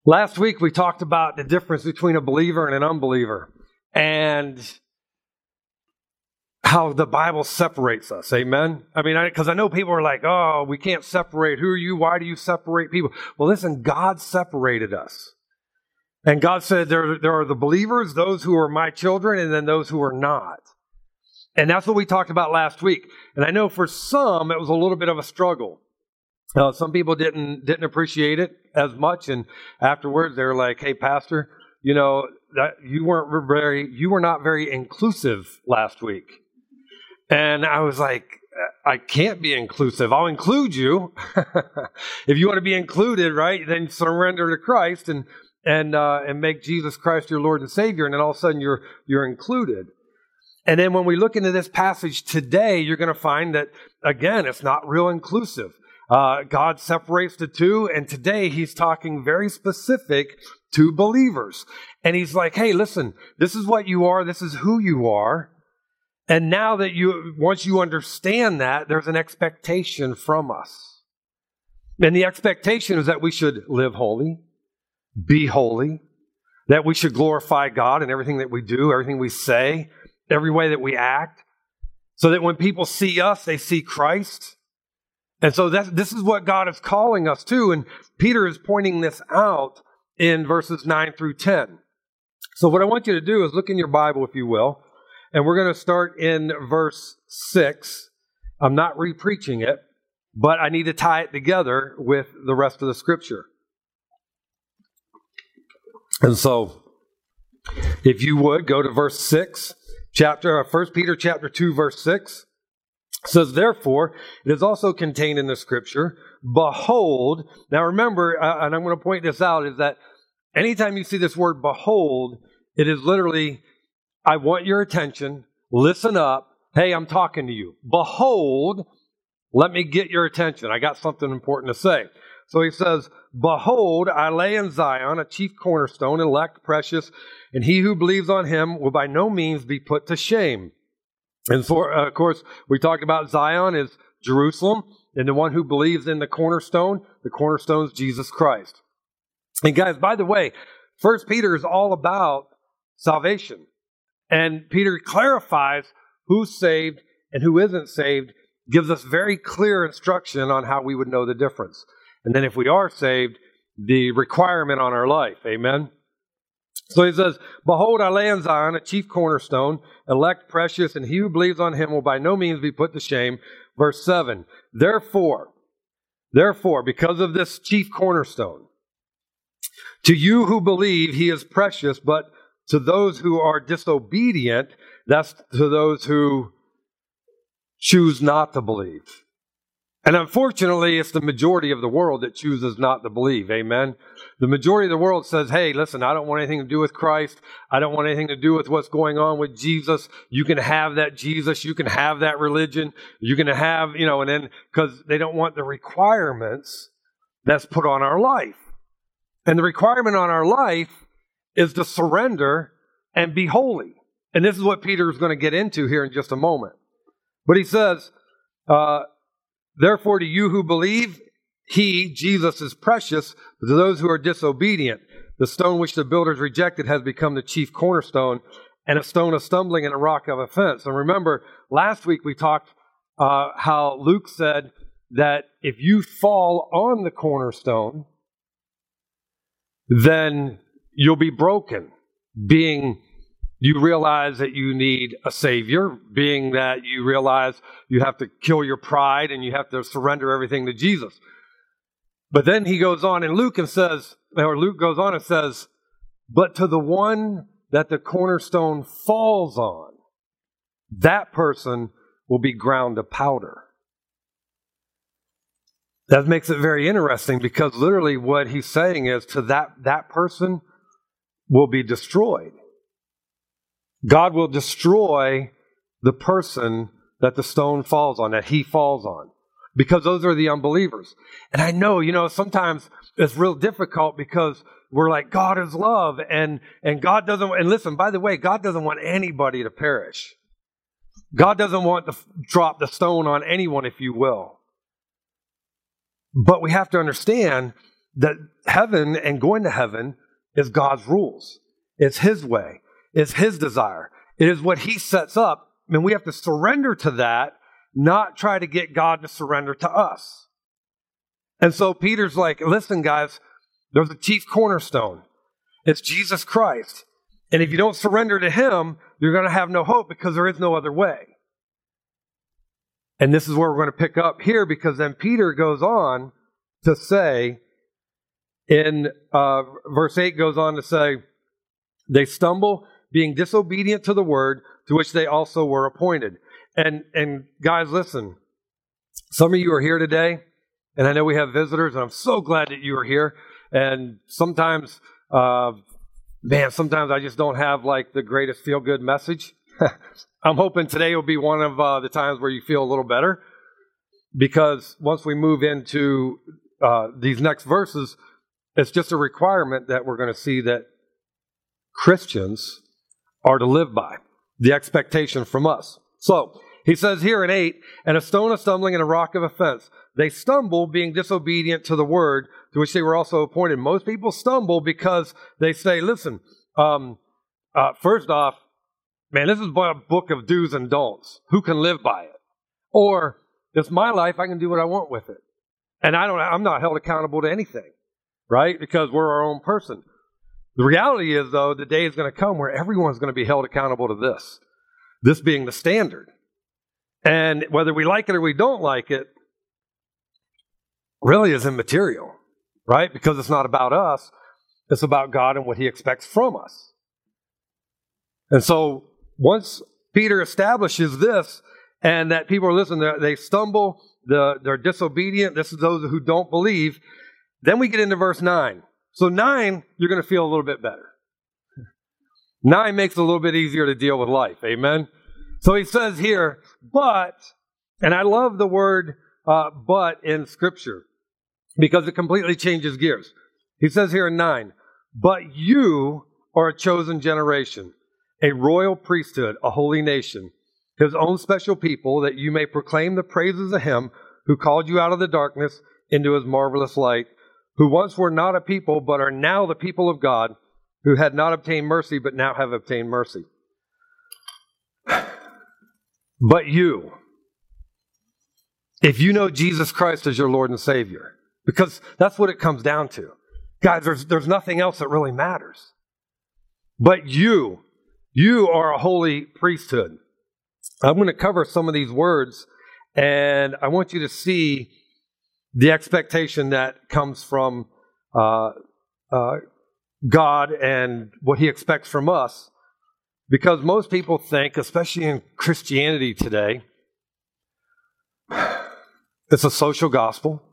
Last week, we talked about the difference between a believer and an unbeliever and how the Bible separates us. Amen? I mean, because I know people are like, oh, we can't separate. Who are you? Why do you separate people? Well, listen, God separated us. And God said there are the believers, those who are my children, and then those who are not. And that's what we talked about last week. And I know for some, it was a little bit of a struggle. Some people didn't appreciate it as much, and afterwards they're like, "Hey, Pastor, that you were not very inclusive last week." And I was like, "I can't be inclusive. I'll include you if you want to be included, right? Then surrender to Christ and make Jesus Christ your Lord and Savior, and then all of a sudden you're included." And then when we look into this passage today, you're going to find that again, it's not real inclusive. God separates the two, and today he's talking very specific to believers. And he's like, hey, listen, this is what you are, this is who you are. And now that once you understand that, there's an expectation from us. And the expectation is that we should live holy, be holy, that we should glorify God in everything that we do, everything we say, every way that we act, so that when people see us, they see Christ. And so this is what God is calling us to, and Peter is pointing this out in verses 9 through 10. So what I want you to do is look in your Bible, if you will, and we're going to start in verse 6. I'm not re-preaching it, but I need to tie it together with the rest of the Scripture. And so, if you would, go to verse 6, 1 Peter chapter 2, verse 6. It says, therefore, it is also contained in the Scripture, behold. Now remember, and I'm going to point this out, is that anytime you see this word behold, it is literally, I want your attention, listen up, hey, I'm talking to you. Behold, let me get your attention. I got something important to say. So he says, behold, I lay in Zion a chief cornerstone, elect, precious, and he who believes on him will by no means be put to shame. And so, of course, we talked about Zion is Jerusalem, and the one who believes in the cornerstone is Jesus Christ. And guys, by the way, 1 Peter is all about salvation. And Peter clarifies who's saved and who isn't saved, gives us very clear instruction on how we would know the difference. And then if we are saved, the requirement on our life. Amen? So he says, behold, I lay in Zion a chief cornerstone, elect, precious, and he who believes on him will by no means be put to shame. Verse 7, therefore, because of this chief cornerstone, to you who believe he is precious, but to those who are disobedient, that's to those who choose not to believe. And unfortunately, it's the majority of the world that chooses not to believe. Amen. The majority of the world says, hey, listen, I don't want anything to do with Christ. I don't want anything to do with what's going on with Jesus. You can have that Jesus. You can have that religion. You can have, and then because they don't want the requirements that's put on our life. And the requirement on our life is to surrender and be holy. And this is what Peter is going to get into here in just a moment. But he says, therefore, to you who believe, he, Jesus, is precious, but to those who are disobedient, the stone which the builders rejected has become the chief cornerstone, and a stone of stumbling and a rock of offense. And remember, last week we talked how Luke said that if you fall on the cornerstone, then you'll be broken, being you realize that you need a Savior, being that you realize you have to kill your pride and you have to surrender everything to Jesus. But then he goes on in Luke goes on and says, but to the one that the cornerstone falls on, that person will be ground to powder. That makes it very interesting because literally what he's saying is to that person will be destroyed. God will destroy the person that the stone falls on, that he falls on, because those are the unbelievers. And I know, sometimes it's real difficult because we're like, God is love, and God doesn't, and listen, by the way, God doesn't want anybody to perish. God doesn't want to drop the stone on anyone, if you will. But we have to understand that heaven and going to heaven is God's rules. It's his way. It's his desire. It is what he sets up. And we have to surrender to that, not try to get God to surrender to us. And so Peter's like, listen, guys, there's a chief cornerstone. It's Jesus Christ. And if you don't surrender to him, you're going to have no hope because there is no other way. And this is where we're going to pick up here, because then Peter goes on to say, in verse 8 goes on to say, they stumble, being disobedient to the word to which they also were appointed. And guys, listen, some of you are here today, and I know we have visitors, and I'm so glad that you are here. And sometimes, sometimes I just don't have like the greatest feel-good message. I'm hoping today will be one of the times where you feel a little better, because once we move into these next verses, it's just a requirement that we're going to see that Christians are to live by, the expectation from us. So he says here in 8, and a stone of stumbling and a rock of offense. They stumble, being disobedient to the word to which they were also appointed. Most people stumble because they say, listen, first off, man, this is a book of do's and don'ts. Who can live by it? Or, it's my life, I can do what I want with it. And I'm not held accountable to anything, right? Because we're our own person. The reality is, though, the day is going to come where everyone's going to be held accountable to this being the standard. And whether we like it or we don't like it, really is immaterial, right? Because it's not about us. It's about God and what he expects from us. And so once Peter establishes this, and that people are listening, they stumble, they're disobedient, this is those who don't believe, then we get into verse 9. So 9, you're going to feel a little bit better. 9 makes it a little bit easier to deal with life. Amen? So he says here, but, and I love the word but in Scripture, because it completely changes gears. He says here in 9, but you are a chosen generation, a royal priesthood, a holy nation, his own special people, that you may proclaim the praises of him who called you out of the darkness into his marvelous light, who once were not a people, but are now the people of God, who had not obtained mercy, but now have obtained mercy. But you, if you know Jesus Christ as your Lord and Savior, because that's what it comes down to. Guys, there's nothing else that really matters. But you are a holy priesthood. I'm going to cover some of these words, and I want you to see the expectation that comes from God and what he expects from us. Because most people think, especially in Christianity today, it's a social gospel.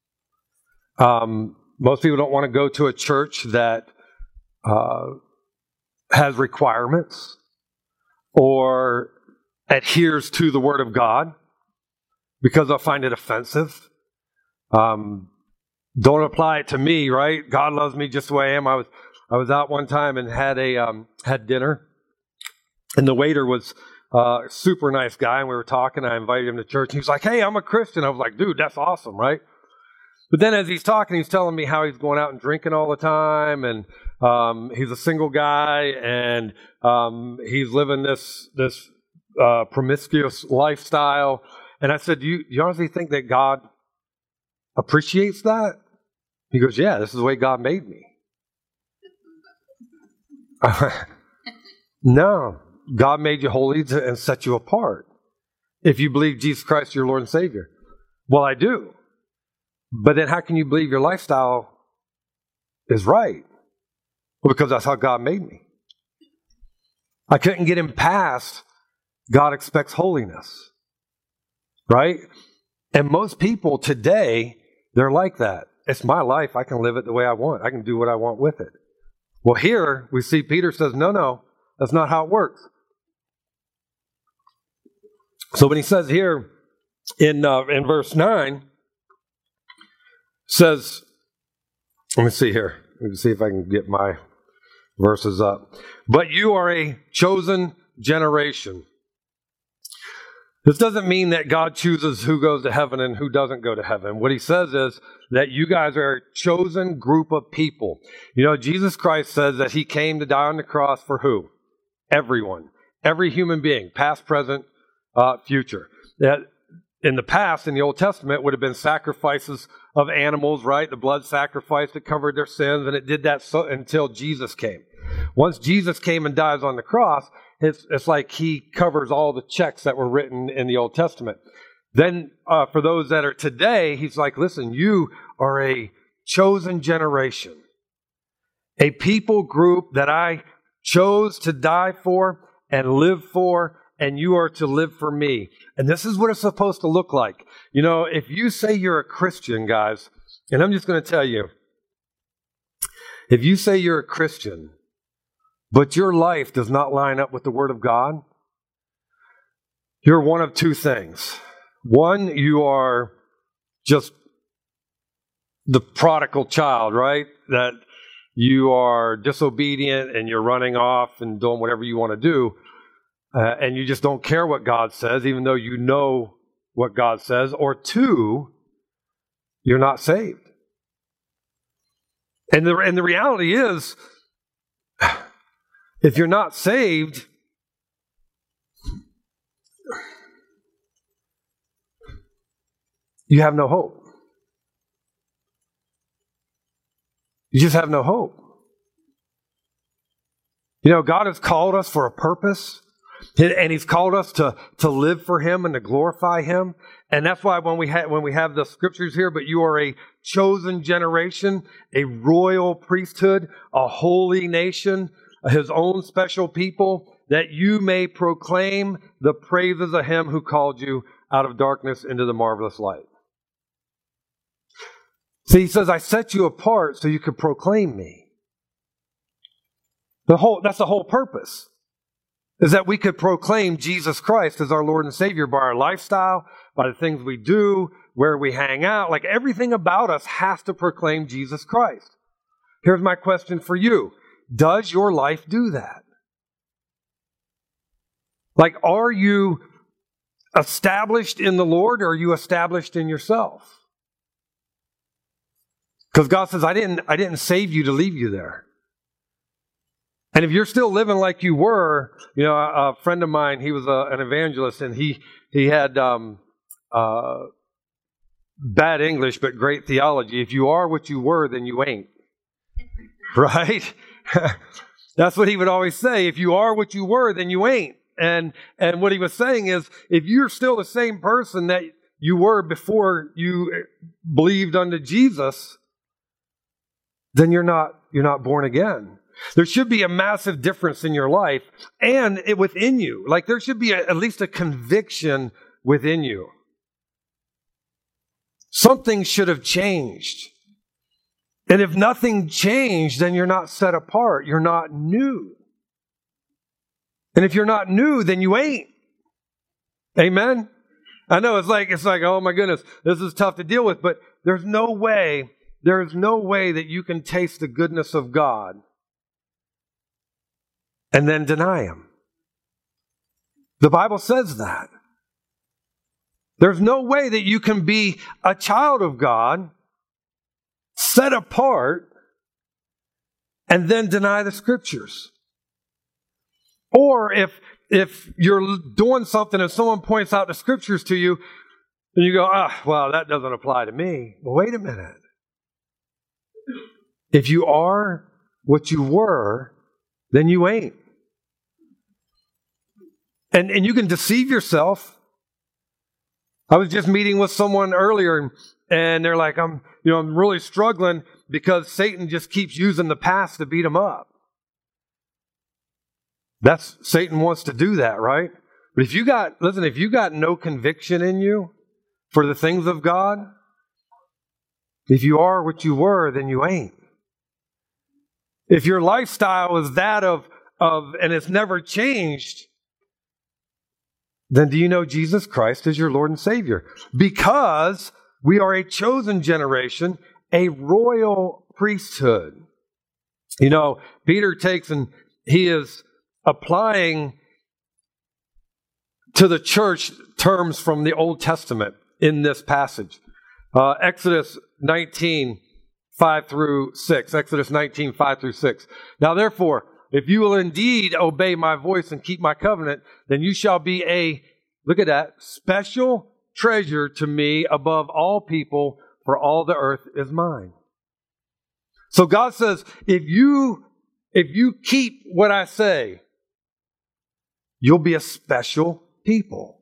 Most people don't want to go to a church that has requirements or adheres to the Word of God, because they'll find it offensive. Don't apply it to me, right? God loves me just the way I am. I was out one time and had dinner, and the waiter was a super nice guy, and we were talking. I invited him to church, and he was like, "Hey, I'm a Christian." I was like, "Dude, that's awesome, right?" But then as he's talking, he's telling me how he's going out and drinking all the time, and he's a single guy, and he's living this promiscuous lifestyle. And I said, you honestly think that God appreciates that? He goes, yeah, this is the way God made me. No, God made you holy and set you apart. If you believe Jesus Christ is your Lord and Savior. Well, I do. But then how can you believe your lifestyle is right? Well, because that's how God made me. I couldn't get him past God expects holiness. Right? And most people today, they're like that. It's my life. I can live it the way I want. I can do what I want with it. Well, here we see Peter says, no, that's not how it works. So when he says here in verse 9, says, let me see here. Let me see if I can get my verses up. But you are a chosen generation. This doesn't mean that God chooses who goes to heaven and who doesn't go to heaven. What he says is that you guys are a chosen group of people. Jesus Christ says that he came to die on the cross for who? Everyone. Every human being, past, present, future. That in the past, in the Old Testament, would have been sacrifices of animals, right? The blood sacrifice that covered their sins, and it did that until Jesus came. Once Jesus came and dies on the cross, it's like he covers all the checks that were written in the Old Testament. Then for those that are today, he's like, listen, you are a chosen generation, a people group that I chose to die for and live for, and you are to live for me. And this is what it's supposed to look like. If you say you're a Christian, guys, and I'm just going to tell you, if you say you're a Christian, but your life does not line up with the Word of God, you're one of two things. One, you are just the prodigal child, right? That you are disobedient and you're running off and doing whatever you want to do. And you just don't care what God says, even though you know what God says. Or two, you're not saved. And the reality is, if you're not saved, you have no hope. You just have no hope. God has called us for a purpose. And he's called us to live for him and to glorify him. And that's why when we have the scriptures here, but you are a chosen generation, a royal priesthood, a holy nation, his own special people, that you may proclaim the praises of him who called you out of darkness into the marvelous light. See, he says, I set you apart so you could proclaim me. That's the whole purpose. Is that we could proclaim Jesus Christ as our Lord and Savior by our lifestyle, by the things we do, where we hang out. Like everything about us has to proclaim Jesus Christ. Here's my question for you. Does your life do that? Like, are you established in the Lord or are you established in yourself? Because God says, I didn't save you to leave you there. And if you're still living like you were, a friend of mine, he was an evangelist, and he had bad English but great theology. If you are what you were, then you ain't. Right? That's what he would always say. If you are what you were, then you ain't. And what he was saying is, if you're still the same person that you were before you believed unto Jesus, then you're not born again. There should be a massive difference in your life and within you. Like there should be at least a conviction within you. Something should have changed. And if nothing changed, then you're not set apart. You're not new. And if you're not new, then you ain't. Amen? I know it's like, oh my goodness, this is tough to deal with, but there's no way that you can taste the goodness of God and then deny him. The Bible says that. There's no way that you can be a child of God, set apart, and then deny the scriptures. Or if you're doing something and someone points out the scriptures to you, and you go, well, that doesn't apply to me. Well, wait a minute. If you are what you were, then you ain't. And you can deceive yourself. I was just meeting with someone earlier, and they're like, I'm really struggling because Satan just keeps using the past to beat him up. Satan wants to do that, right? But if you got no conviction in you for the things of God, if you are what you were, then you ain't. If your lifestyle is that of and it's never changed, then do you know Jesus Christ as your Lord and Savior? Because we are a chosen generation, a royal priesthood. Peter takes and he is applying to the church terms from the Old Testament in this passage. Exodus 19, 5 through 6. Exodus 19, 5 through 6. Now therefore, if you will indeed obey my voice and keep my covenant, then you shall be a, look at that, special treasure to me above all people, for all the earth is mine. So God says, if you keep what I say, you'll be a special people.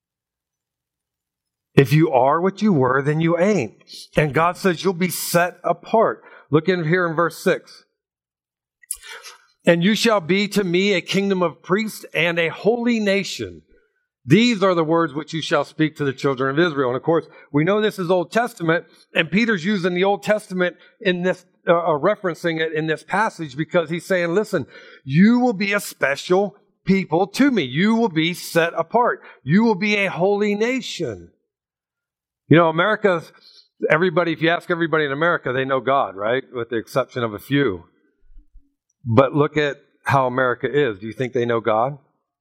If you are what you were, then you ain't. And God says you'll be set apart. Look in here in verse 6. And you shall be to me a kingdom of priests and a holy nation. These are the words which you shall speak to the children of Israel. And of course, we know this is Old Testament, and Peter's using the Old Testament in this, referencing it in this passage, because he's saying, listen, you will be a special people to me. You will be set apart. You will be a holy nation. You know, America, everybody, if you ask everybody in America, they know God, right? With the exception of a few. But look at how America is. Do you think they know God?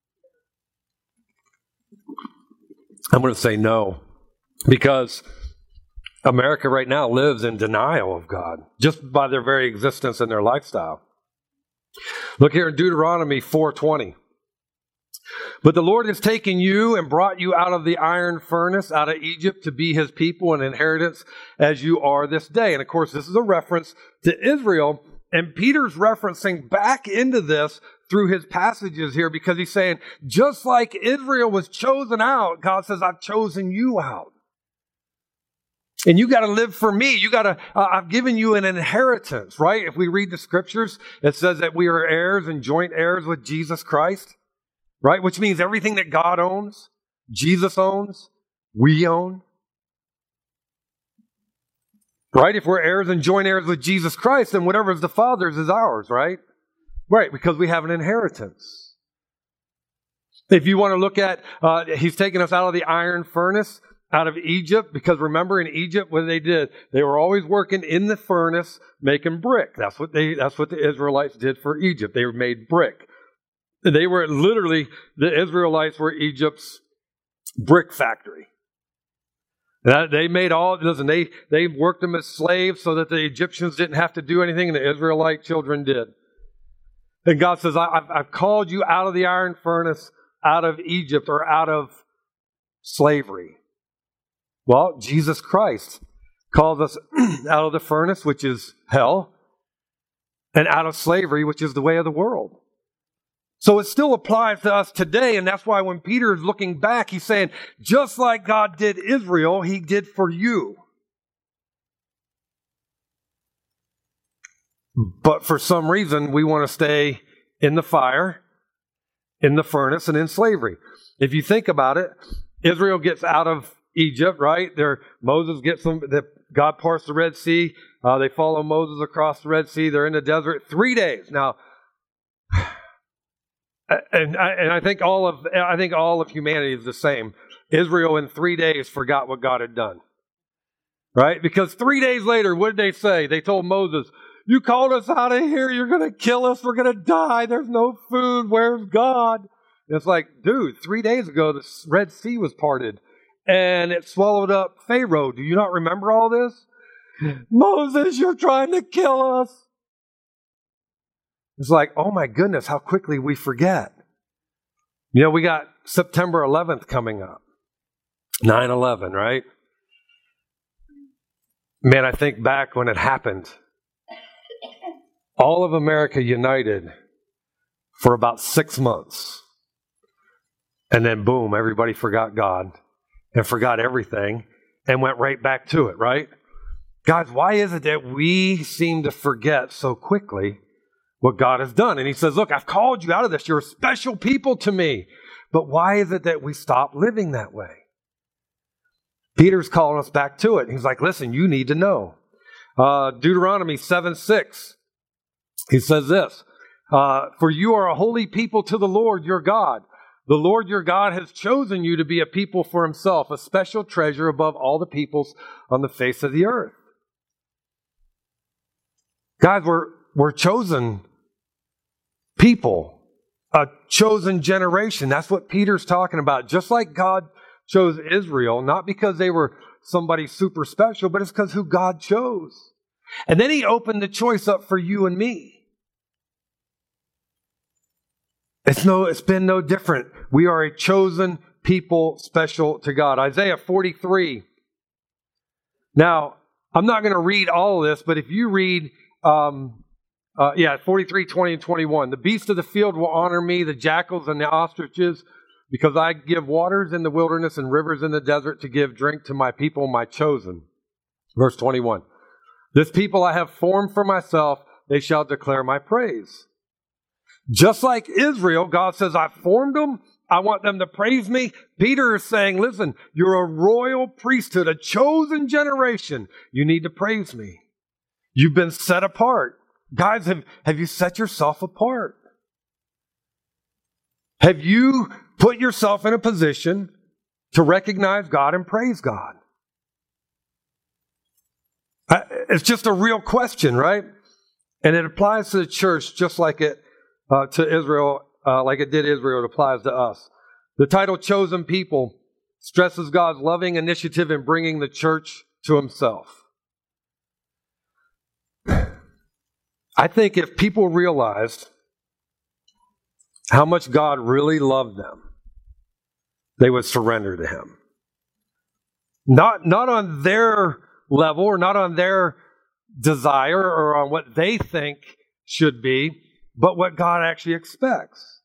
I'm going to say no, because America right now lives in denial of God, just by their very existence and their lifestyle. Look here in Deuteronomy 4:20. But the Lord has taken you and brought you out of the iron furnace, out of Egypt, to be his people and inheritance as you are this day. And of course, this is a reference to Israel. And Peter's referencing back into this through his passages here, because he's saying, just like Israel was chosen out, God says, I've chosen you out. And you got to live for me. You got to, I've given you an inheritance, right? If we read the scriptures, it says that we are heirs and joint heirs with Jesus Christ, right? Which means everything that God owns, Jesus owns, we own. Right? If we're heirs and joint heirs with Jesus Christ, then whatever is the Father's is ours, right? Right, because we have an inheritance. If you want to look at, he's taken us out of the iron furnace, out of Egypt, because remember in Egypt what they did, they were always working in the furnace making brick. That's what the Israelites did for Egypt. They made brick. They were literally, the Israelites were Egypt's brick factory. They made all, listen, they worked them as slaves so that the Egyptians didn't have to do anything, and the Israelite children did. And God says, I've called you out of the iron furnace, out of Egypt, or out of slavery. Well, Jesus Christ calls us out of the furnace, which is hell, and out of slavery, which is the way of the world. So it still applies to us today, and that's why when Peter is looking back, he's saying, just like God did Israel, he did for you. But for some reason, we want to stay in the fire, in the furnace, and in slavery. If you think about it, Israel gets out of Egypt, right? Moses gets them, God parts the Red Sea. They follow Moses across the Red Sea. They're in the desert 3 days. Now, and I think all of humanity is the same. Israel in 3 days forgot what God had done, right? Because 3 days later, what did they say? They told Moses, "You called us out of here. You're going to kill us. We're going to die. There's no food. Where's God?" And it's like, dude, 3 days ago the Red Sea was parted, and it swallowed up Pharaoh. Do you not remember all this? Moses, you're trying to kill us. It's like, oh my goodness, how quickly we forget. You know, we got September 11th coming up. 9/11, right? Man, I think back when it happened. All of America united for about 6 months. And then boom, everybody forgot God and forgot everything and went right back to it, right? Guys, why is it that we seem to forget so quickly what God has done? And he says, look, I've called you out of this. You're a special people to me. But why is it that we stop living that way? Peter's calling us back to it. He's like, listen, you need to know. Deuteronomy 7:6. He says this, for you are a holy people to the Lord your God. The Lord your God has chosen you to be a people for himself, a special treasure above all the peoples on the face of the earth. Guys, we're chosen people, a chosen generation. That's what Peter's talking about. Just like God chose Israel, not because they were somebody super special, but it's because who God chose. And then he opened the choice up for you and me. It's been no different. We are a chosen people special to God. Isaiah 43. Now, I'm not going to read all of this, but if you read, 43, 20, and 21. The beasts of the field will honor me, the jackals and the ostriches, because I give waters in the wilderness and rivers in the desert to give drink to my people, my chosen. Verse 21. This people I have formed for myself, they shall declare my praise. Just like Israel, God says, I formed them. I want them to praise me. Peter is saying, listen, you're a royal priesthood, a chosen generation. You need to praise me. You've been set apart. Guys, have you set yourself apart? Have you put yourself in a position to recognize God and praise God? It's just a real question, right? And it applies to the church just like it to Israel, like it did Israel. It applies to us. The title "Chosen People" stresses God's loving initiative in bringing the church to Himself. I think if people realized how much God really loved them, they would surrender to Him. Not on their level or not on their desire or on what they think should be, but what God actually expects.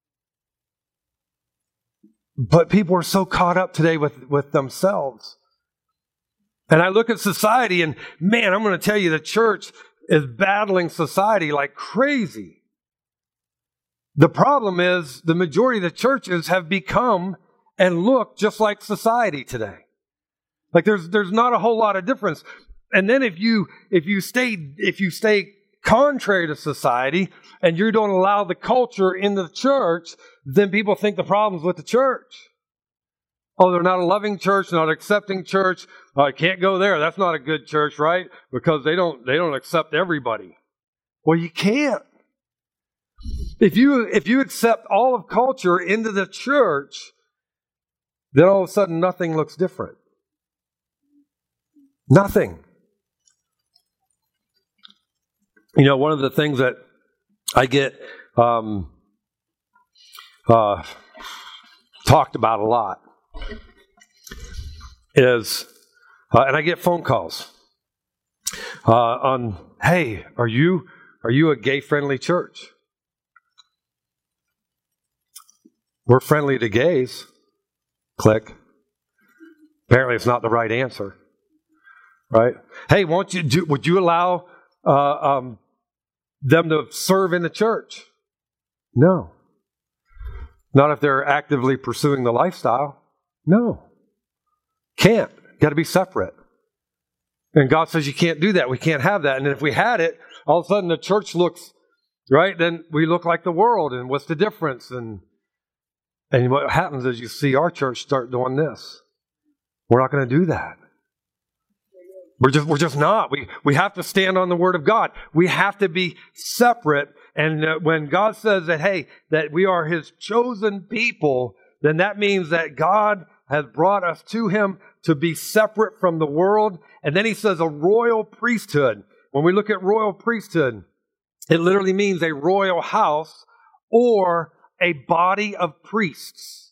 But people are so caught up today with themselves. And I look at society and, man, I'm going to tell you, the church is battling society like crazy. The problem is the majority of the churches have become and look just like society today. Like there's not a whole lot of difference. And then if you stay contrary to society and you don't allow the culture in the church, then people think the problem's with the church. Oh, they're not a loving church, not an accepting church. Oh, I can't go there. That's not a good church, right? Because they don't accept everybody. Well, you can't. If you accept all of culture into the church, then all of a sudden nothing looks different. Nothing. You know, one of the things that I get talked about a lot is, and I get phone calls on, hey, are you a gay-friendly church? We're friendly to gays. Click. Apparently it's not the right answer. Right? Hey, would you allow them to serve in the church? No. Not if they're actively pursuing the lifestyle. No. Can't. Got to be separate. And God says you can't do that. We can't have that. And if we had it, all of a sudden the church looks, right? Then we look like the world. And what's the difference? And what happens is you see our church start doing this. We're not going to do that. We're just not. We have to stand on the Word of God. We have to be separate. And when God says that, hey, that we are His chosen people, then that means that God has brought us to Him to be separate from the world. And then He says a royal priesthood. When we look at royal priesthood, it literally means a royal house or a body of priests.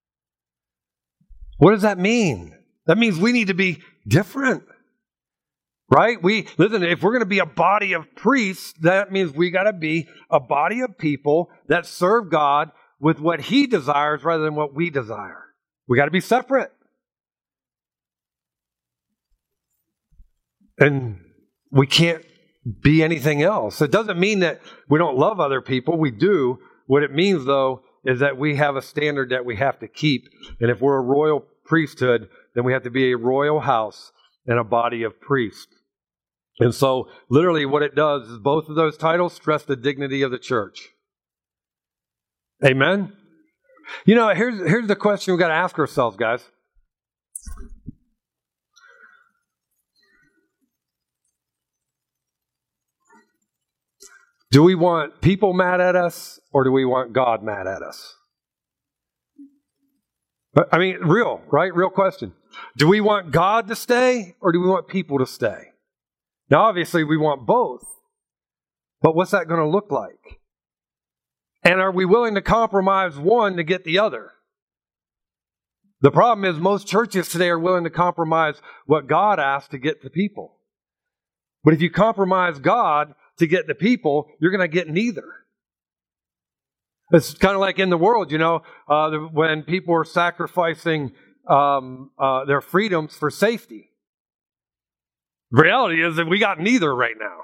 What does that mean? That means we need to be different. Right? Listen, if we're going to be a body of priests, that means we got to be a body of people that serve God with what He desires rather than what we desire. We got to be separate. And we can't be anything else. It doesn't mean that we don't love other people. We do. What it means, though, is that we have a standard that we have to keep. And if we're a royal priesthood, then we have to be a royal house and a body of priests. And so, literally, what it does is both of those titles stress the dignity of the church. Amen? You know, here's the question we've got to ask ourselves, guys. Do we want people mad at us, or do we want God mad at us? But, I mean, real, right? Real question. Do we want God to stay or do we want people to stay? Now, obviously, we want both. But what's that going to look like? And are we willing to compromise one to get the other? The problem is most churches today are willing to compromise what God asked to get the people. But if you compromise God to get the people, you're going to get neither. It's kind of like in the world, when people are sacrificing their freedoms for safety. The reality is that we got neither right now.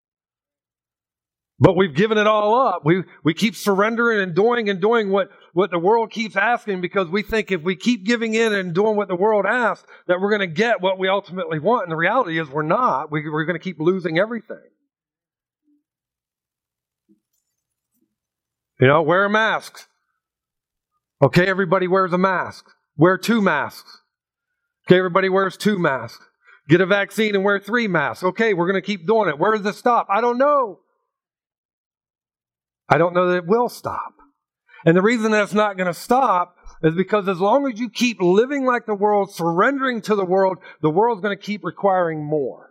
But we've given it all up. We keep surrendering and doing what the world keeps asking because we think if we keep giving in and doing what the world asks, that we're going to get what we ultimately want. And the reality is we're not. We're going to keep losing everything. Wear a mask. Okay, everybody wears a mask. Wear 2 masks. Okay, everybody wears 2 masks. Get a vaccine and wear 3 masks. Okay, we're going to keep doing it. Where does it stop? I don't know. I don't know that it will stop. And the reason that it's not going to stop is because as long as you keep living like the world, surrendering to the world's going to keep requiring more.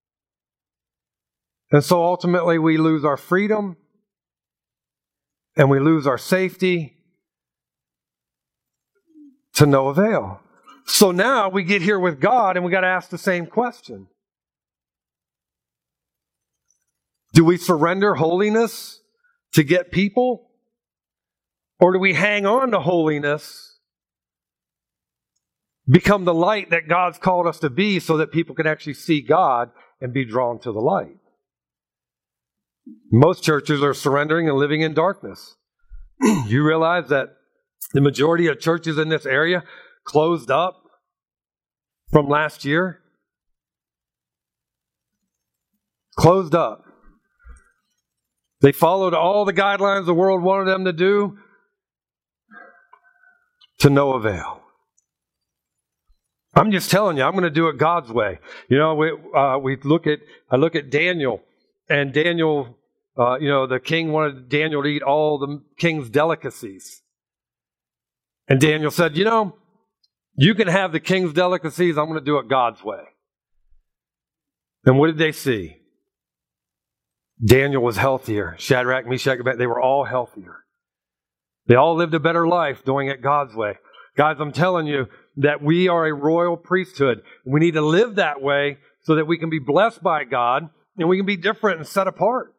And so ultimately we lose our freedom and we lose our safety to no avail. So now we get here with God and we got to ask the same question. Do we surrender holiness to get people? Or do we hang on to holiness, become the light that God's called us to be so that people can actually see God and be drawn to the light? Most churches are surrendering and living in darkness. You realize that the majority of churches in this area closed up from last year? Closed up. They followed all the guidelines the world wanted them to do to no avail. I'm just telling you, I'm going to do it God's way. I look at Daniel, and Daniel, the king wanted Daniel to eat all the king's delicacies. And Daniel said, you can have the king's delicacies, I'm going to do it God's way. And what did they see? Daniel was healthier. Shadrach, Meshach, Abednego, they were all healthier. They all lived a better life doing it God's way. Guys, I'm telling you that we are a royal priesthood. We need to live that way so that we can be blessed by God and we can be different and set apart.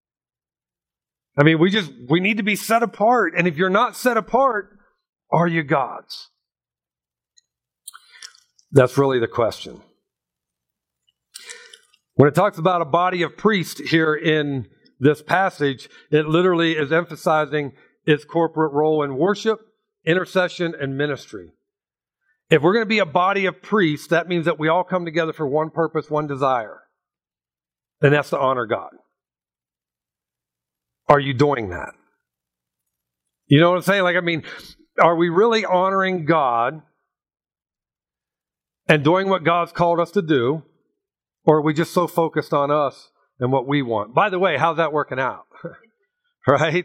I mean, we need to be set apart. And if you're not set apart, are you God's? That's really the question. When it talks about a body of priests here in this passage, it literally is emphasizing its corporate role in worship, intercession, and ministry. If we're going to be a body of priests, that means that we all come together for one purpose, one desire. And that's to honor God. Are you doing that? You know what I'm saying? Are we really honoring God and doing what God's called us to do? Or are we just so focused on us and what we want? By the way, how's that working out? Right?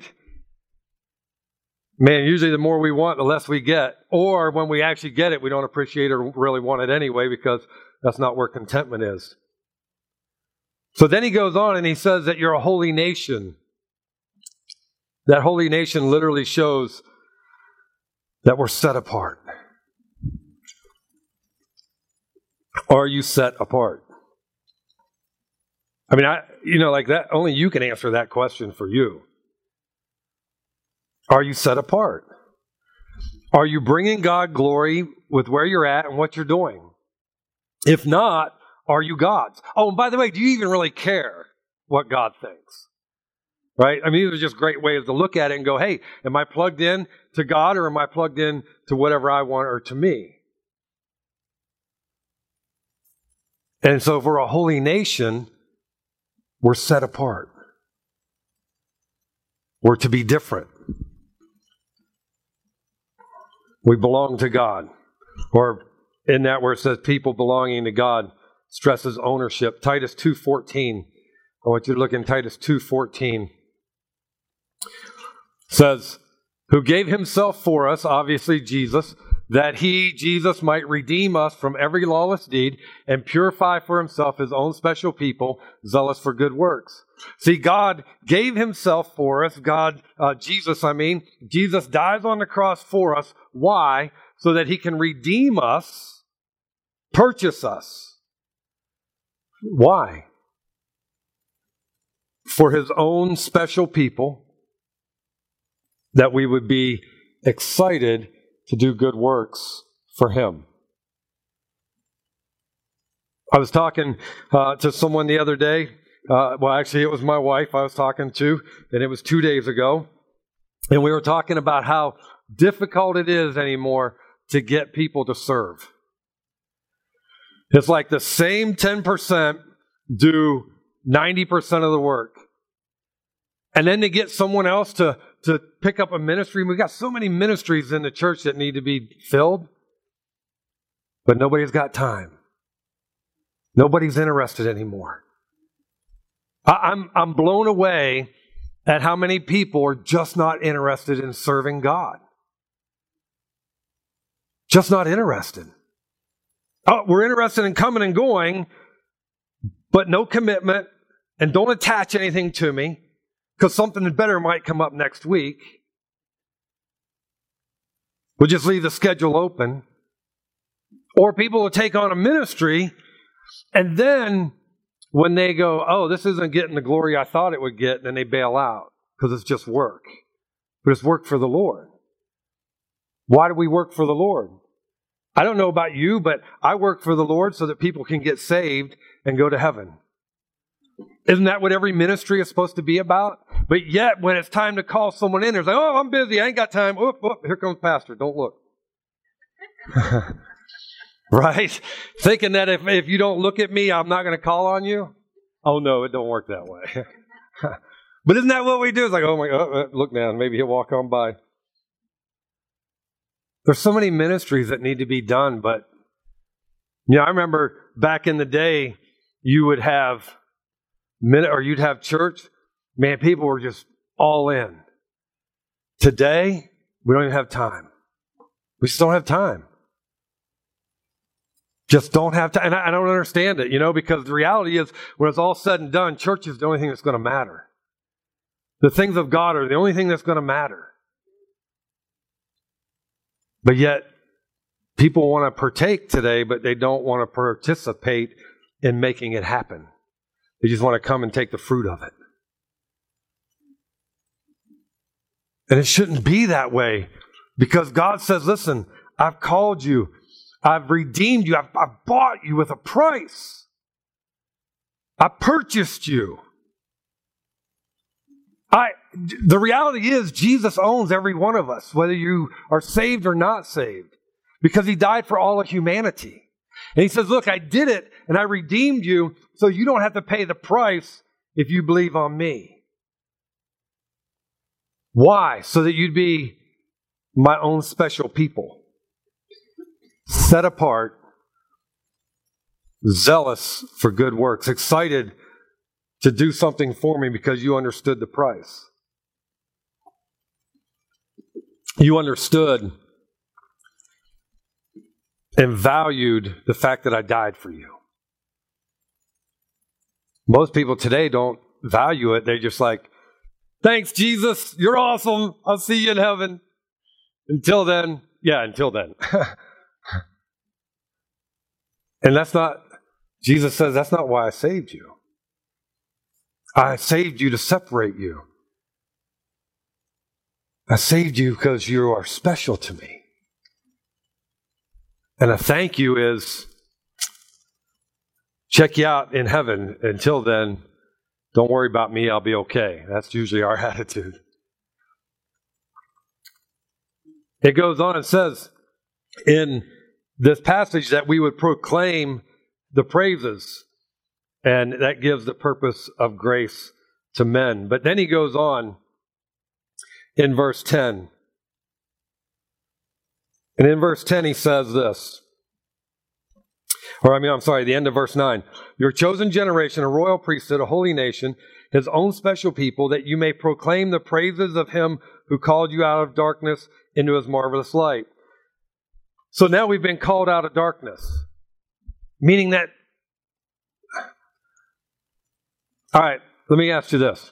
Man, usually the more we want, the less we get. Or when we actually get it, we don't appreciate or really want it anyway because that's not where contentment is. So then he goes on and he says that you're a holy nation. That holy nation literally shows that we're set apart. Are you set apart? That, only you can answer that question for you. Are you set apart? Are you bringing God glory with where you're at and what you're doing? If not, are you God's? Oh, and by the way, do you even really care what God thinks? Right? These are just great ways to look at it and go, hey, am I plugged in to God or am I plugged in to whatever I want or to me? And so if we're a holy nation, we're set apart. We're to be different. We belong to God. Or in that where it says people belonging to God stresses ownership. Titus 2:14. I want you to look in Titus 2:14. Says, who gave himself for us, obviously Jesus, that he, Jesus, might redeem us from every lawless deed and purify for himself his own special people, zealous for good works. See, God gave himself for us. Jesus dies on the cross for us. Why? So that he can redeem us, purchase us. Why? For his own special people, that we would be excited to do good works for him. I was talking to someone the other day. Actually, it was my wife I was talking to, and it was 2 days ago. And we were talking about how difficult it is anymore to get people to serve. It's like the same 10% do 90% of the work. And then to get someone else to pick up a ministry. We've got so many ministries in the church that need to be filled, but nobody's got time. Nobody's interested anymore. I'm blown away at how many people are just not interested in serving God. Just not interested. Oh, we're interested in coming and going, but no commitment, and don't attach anything to me, because something better might come up next week. We'll just leave the schedule open. Or people will take on a ministry, and then when they go, oh, this isn't getting the glory I thought it would get, then they bail out because it's just work. But it's work for the Lord. Why do we work for the Lord? I don't know about you, but I work for the Lord so that people can get saved and go to heaven. Isn't that what every ministry is supposed to be about? But yet, when it's time to call someone in, they're like, oh, I'm busy, I ain't got time. Oop, here comes Pastor, don't look. Right? Thinking that if you don't look at me, I'm not going to call on you? Oh, no, it don't work that way. But isn't that what we do? It's like, oh my God, look down, maybe he'll walk on by. There's so many ministries that need to be done, but I remember back in the day, you would have you'd have church, man, people were just all in. Today, we don't even have time. We just don't have time. Just don't have time. And I don't understand it, because the reality is, when it's all said and done, church is the only thing that's going to matter. The things of God are the only thing that's going to matter. But yet, people want to partake today, but they don't want to participate in making it happen. They just want to come and take the fruit of it. And it shouldn't be that way, because God says, listen, I've called you. I've redeemed you. I've bought you with a price. I purchased you. The reality is, Jesus owns every one of us, whether you are saved or not saved, because he died for all of humanity. And he says, look, I did it, and I redeemed you, so you don't have to pay the price if you believe on me. Why? So that you'd be my own special people. Set apart, zealous for good works, excited to do something for me because you understood the price. You understood and valued the fact that I died for you. Most people today don't value it. They're just like, thanks, Jesus. You're awesome. I'll see you in heaven. Until then. And Jesus says, that's not why I saved you. I saved you to separate you. I saved you because you are special to me. And a thank you is, check you out in heaven. Until then, don't worry about me, I'll be okay. That's usually our attitude. It goes on and says in this passage that we would proclaim the praises, and that gives the purpose of grace to men. But then he goes on in verse 10. And in verse 10 he says this. The end of verse 9. Your chosen generation, a royal priesthood, a holy nation, his own special people, that you may proclaim the praises of him who called you out of darkness into his marvelous light. So now we've been called out of darkness, meaning that, all right, let me ask you this.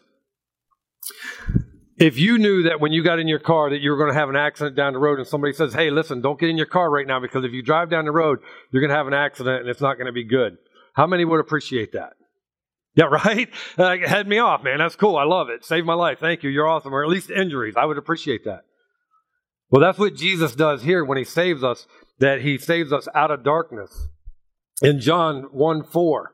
If you knew that when you got in your car that you were going to have an accident down the road and somebody says, hey, listen, don't get in your car right now because if you drive down the road, you're going to have an accident and it's not going to be good. How many would appreciate that? Yeah, right? Head me off, man. That's cool. I love it. Saved my life. Thank you. You're awesome. Or at least injuries. I would appreciate that. Well, that's what Jesus does here when he saves us, that he saves us out of darkness. In John 1:4,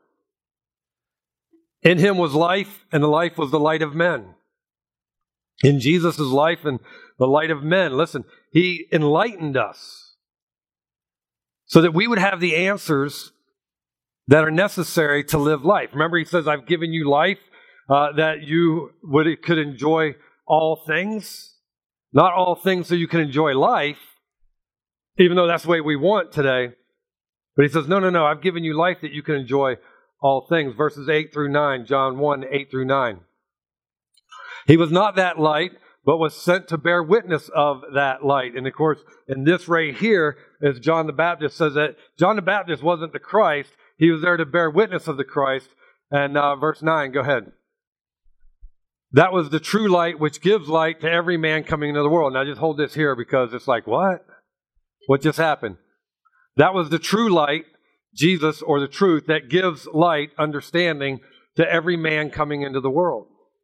in him was life, and the life was the light of men. In Jesus' life and the light of men, listen, he enlightened us so that we would have the answers that are necessary to live life. Remember, he says, I've given you life that you could enjoy all things. Not all things so you can enjoy life, even though that's the way we want today. But he says, no, I've given you life that you can enjoy all things. Verses 8 through 9, John 1, 8 through 9. He was not that light, but was sent to bear witness of that light. And of course, in this right here, as John the Baptist says that John the Baptist wasn't the Christ. He was there to bear witness of the Christ. And verse 9, go ahead. That was the true light which gives light to every man coming into the world. Now just hold this here because it's like, what? What just happened? That was the true light, Jesus, or the truth, that gives light, understanding to every man coming into the world.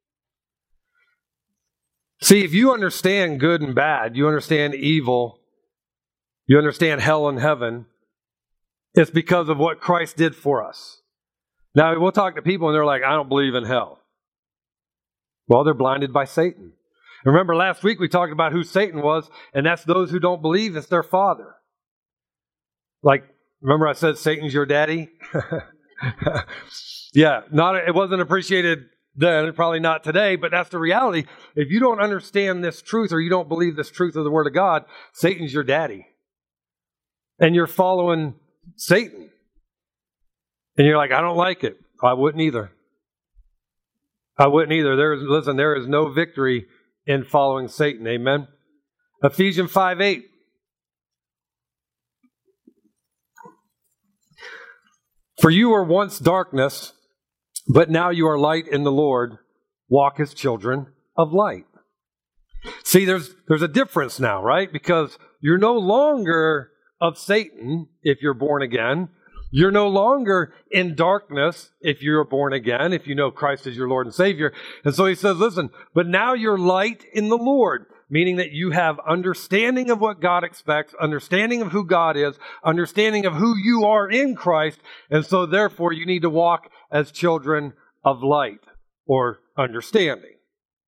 See, if you understand good and bad, you understand evil, you understand hell and heaven, it's because of what Christ did for us. Now, we'll talk to people and they're like, I don't believe in hell. Well, they're blinded by Satan. Remember last week we talked about who Satan was, and that's those who don't believe it's their father. Like, remember I said Satan's your daddy? Yeah, it wasn't appreciated then, probably not today, but that's the reality. If you don't understand this truth or you don't believe this truth of the Word of God, Satan's your daddy. And you're following Satan. And you're like, I don't like it. I wouldn't either. There is no victory in following Satan. Amen. Ephesians 5:8. For you were once darkness, but now you are light in the Lord. Walk as children of light. See, there's a difference now, right? Because you're no longer of Satan if you're born again. You're no longer in darkness if you're born again, if you know Christ as your Lord and Savior. And so he says, listen, but now you're light in the Lord, meaning that you have understanding of what God expects, understanding of who God is, understanding of who you are in Christ. And so therefore you need to walk as children of light or understanding.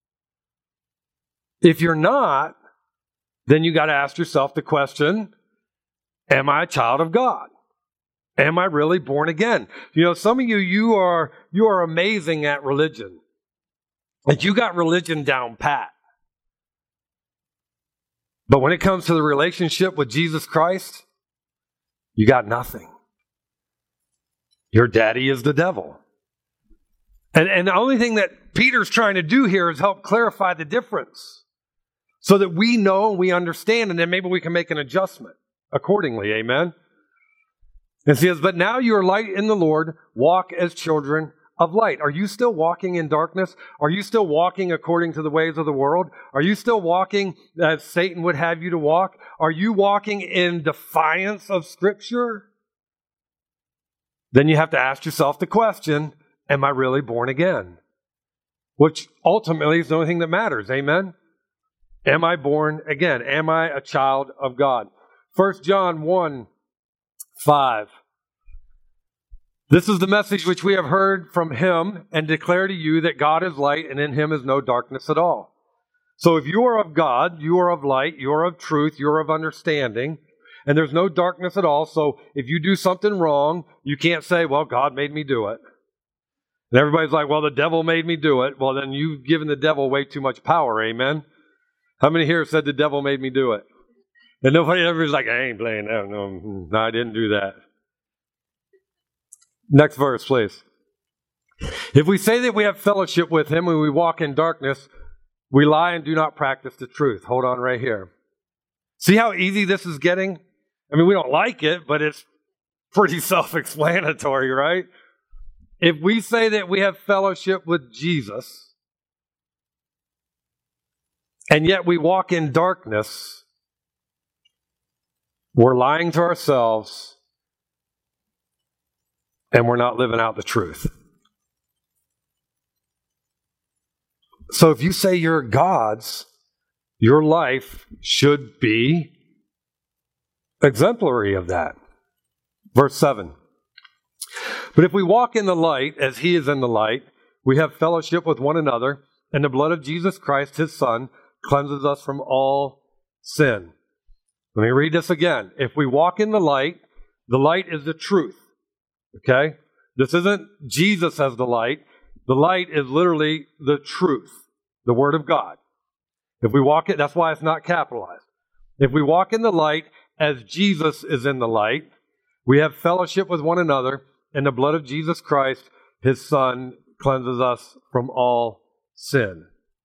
If you're not, then you got to ask yourself the question, am I a child of God? Am I really born again? You know, some of you are amazing at religion. Like you got religion down pat. But when it comes to the relationship with Jesus Christ, you got nothing. Your daddy is the devil. And the only thing that Peter's trying to do here is help clarify the difference so that we know and we understand, and then maybe we can make an adjustment accordingly. Amen? And he says, but now you are light in the Lord, walk as children of light. Are you still walking in darkness? Are you still walking according to the ways of the world? Are you still walking as Satan would have you to walk? Are you walking in defiance of Scripture? Then you have to ask yourself the question, am I really born again? Which ultimately is the only thing that matters. Amen? Am I born again? Am I a child of God? 1 John 1:5. This is the message which we have heard from him and declare to you that God is light and in him is no darkness at all. So if you are of God, you are of light, you are of truth, you are of understanding, and there's no darkness at all. So if you do something wrong, you can't say, well, God made me do it. And everybody's like, well, the devil made me do it. Well, then you've given the devil way too much power. Amen? How many here said the devil made me do it? And nobody ever is like, I ain't playing that. No, I didn't do that. Next verse, please. If we say that we have fellowship with him and we walk in darkness, we lie and do not practice the truth. Hold on right here. See how easy this is getting? I mean, we don't like it, but it's pretty self-explanatory, right? If we say that we have fellowship with Jesus, and yet we walk in darkness, we're lying to ourselves, and we're not living out the truth. So if you say you're God's, your life should be exemplary of that. Verse 7. But if we walk in the light as he is in the light, we have fellowship with one another, and the blood of Jesus Christ, his Son, cleanses us from all sin. Let me read this again. If we walk in the light is the truth. Okay? This isn't Jesus as the light. The light is literally the truth, the Word of God. If we walk it, that's why it's not capitalized. If we walk in the light as Jesus is in the light, we have fellowship with one another, and the blood of Jesus Christ, his Son, cleanses us from all sin.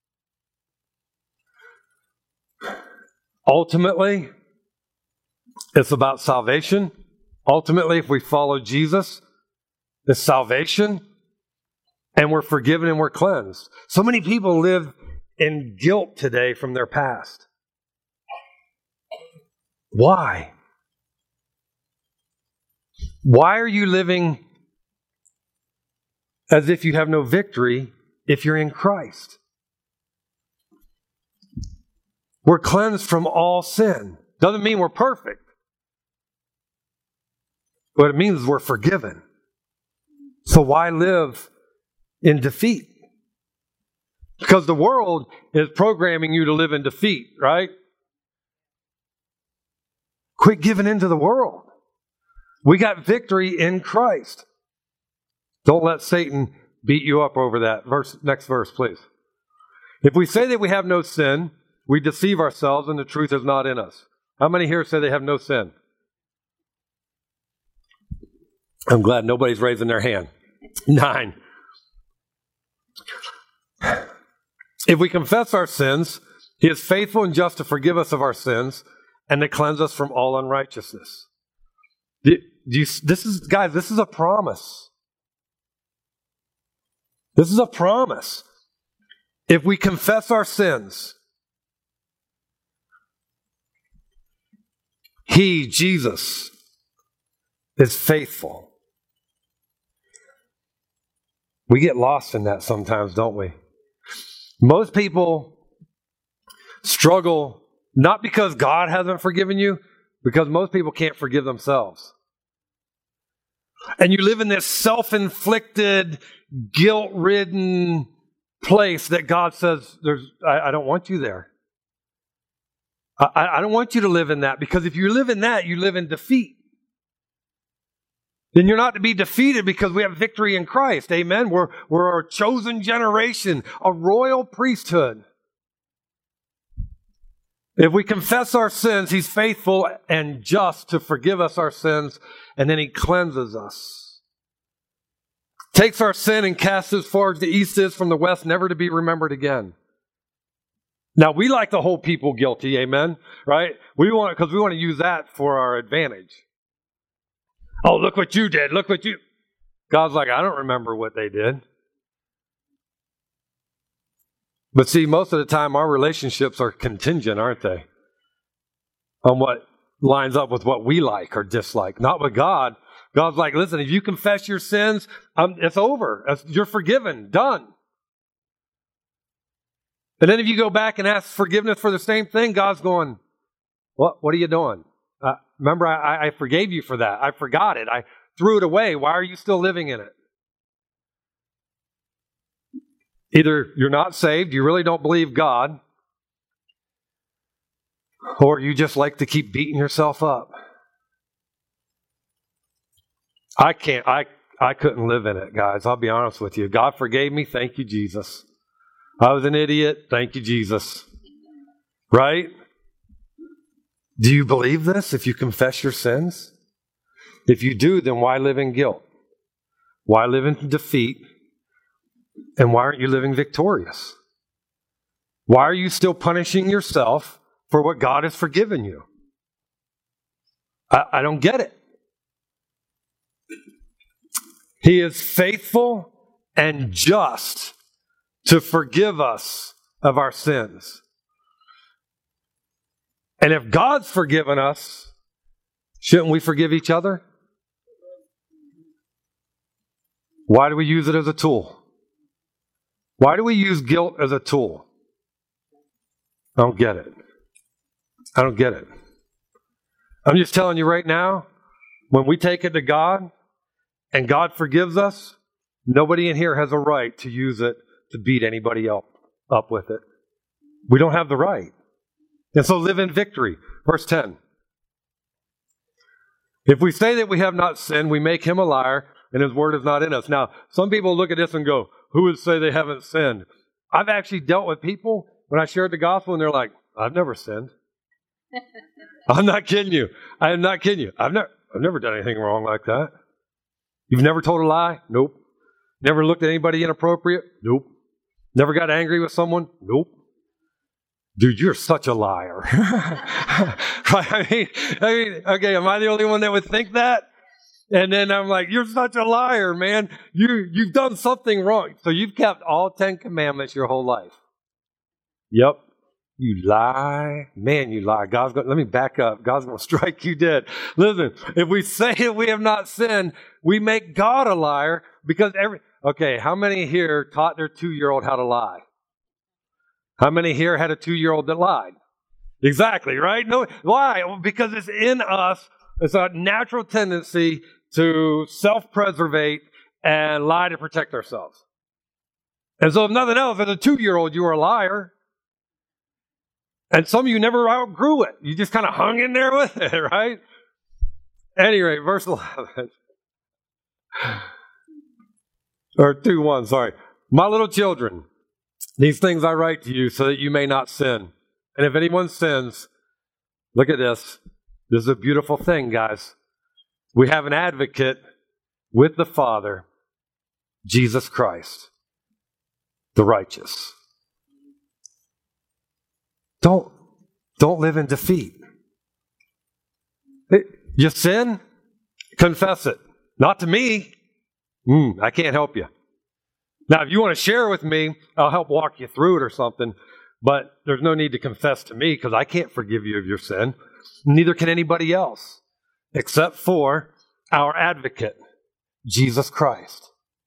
Ultimately, it's about salvation. Ultimately, if we follow Jesus, it's salvation. And we're forgiven and we're cleansed. So many people live in guilt today from their past. Why? Why are you living as if you have no victory if you're in Christ? We're cleansed from all sin. Doesn't mean we're perfect. But it means we're forgiven. So why live in defeat? Because the world is programming you to live in defeat, right? Quit giving in to the world. We got victory in Christ. Don't let Satan beat you up over that. Next verse, please. If we say that we have no sin, we deceive ourselves and the truth is not in us. How many here say they have no sin? I'm glad nobody's raising their hand. 9. If we confess our sins, he is faithful and just to forgive us of our sins and to cleanse us from all unrighteousness. This is a promise. This is a promise. If we confess our sins, he, Jesus, is faithful. We get lost in that sometimes, don't we? Most people struggle not because God hasn't forgiven you, because most people can't forgive themselves. And you live in this self-inflicted, guilt-ridden place that God says, I don't want you there. I don't want you to live in that, because if you live in that, you live in defeat. Then you're not to be defeated because we have victory in Christ. Amen. We're a chosen generation, a royal priesthood. If we confess our sins, he's faithful and just to forgive us our sins, and then he cleanses us. Takes our sin and casts it as far as the east is from the west, never to be remembered again. Now, we like to hold people guilty, amen, right? Because we want to use that for our advantage. Oh, look what you did. Look what you... God's like, I don't remember what they did. But see, most of the time, our relationships are contingent, aren't they? On what lines up with what we like or dislike. Not with God. God's like, listen, if you confess your sins, it's over. You're forgiven. Done. And then if you go back and ask forgiveness for the same thing, God's going, what are you doing? Remember, I forgave you for that. I forgot it. I threw it away. Why are you still living in it? Either you're not saved, you really don't believe God, or you just like to keep beating yourself up. I couldn't live in it, guys. I'll be honest with you. God forgave me. Thank you, Jesus. I was an idiot. Thank you, Jesus. Right? Do you believe this if you confess your sins? If you do, then why live in guilt? Why live in defeat? And why aren't you living victorious? Why are you still punishing yourself for what God has forgiven you? I don't get it. He is faithful and just to forgive us of our sins. And if God's forgiven us, shouldn't we forgive each other? Why do we use it as a tool? Why do we use guilt as a tool? I don't get it. I don't get it. I'm just telling you right now, when we take it to God and God forgives us, nobody in here has a right to use it to beat anybody else up with it. We don't have the right. And so live in victory. Verse 10. If we say that we have not sinned, we make him a liar, and his word is not in us. Now, some people look at this and go, who would say they haven't sinned? I've actually dealt with people when I shared the gospel, and they're like, I've never sinned. I'm not kidding you. I am not kidding you. I've never done anything wrong like that. You've never told a lie? Nope. Never looked at anybody inappropriate? Nope. Never got angry with someone? Nope. Dude, you're such a liar. Right? I mean, okay, am I the only one that would think that? And then I'm like, you're such a liar, man. You've done something wrong. So you've kept all 10 commandments your whole life. Yep. You lie. Man, you lie. Let me back up. God's going to strike you dead. Listen, if we say that we have not sinned, we make God a liar because okay, how many here taught their 2-year-old how to lie? How many here had a 2-year-old that lied? Exactly, right? No, why? Well, because it's in us. It's a natural tendency to self-preservate and lie to protect ourselves. And so if nothing else, as a 2-year-old, you were a liar. And some of you never outgrew it. You just kind of hung in there with it, right? At any rate, verse 11. Or 2:1, sorry. My little children, these things I write to you so that you may not sin. And if anyone sins, look at this. This is a beautiful thing, guys. We have an advocate with the Father, Jesus Christ, the righteous. Don't live in defeat. You sin, confess it. Not to me. I can't help you. Now, if you want to share with me, I'll help walk you through it or something. But there's no need to confess to me because I can't forgive you of your sin. Neither can anybody else, except for our advocate, Jesus Christ.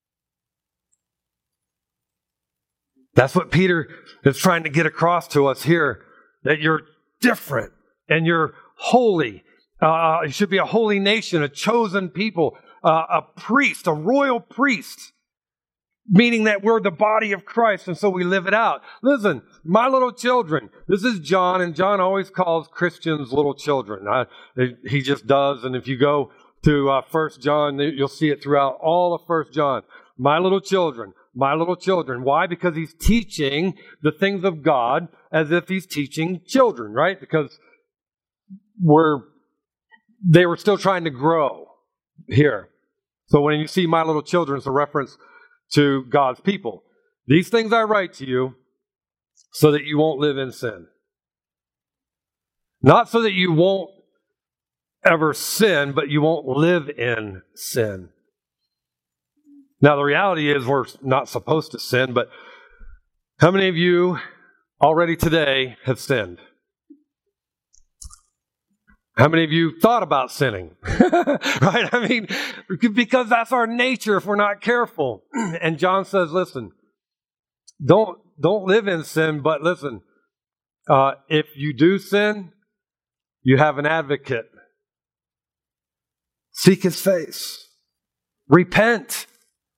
That's what Peter is trying to get across to us here, that you're different and you're holy. You should be a holy nation, a chosen people, a priest, a royal priest, meaning that we're the body of Christ, and so we live it out. Listen, my little children, this is John, and John always calls Christians little children. He just does, and if you go to 1 John, you'll see it throughout all of 1 John. My little children. My little children. Why? Because he's teaching the things of God as if he's teaching children, right? Because they were still trying to grow here. So when you see my little children, it's a reference to God's people. These things I write to you so that you won't live in sin. Not so that you won't ever sin, but you won't live in sin. Now, the reality is we're not supposed to sin, but how many of you already today have sinned? How many of you thought about sinning? Right? I mean, because that's our nature if we're not careful. And John says, listen, don't live in sin, but listen, if you do sin, you have an advocate. Seek his face. Repent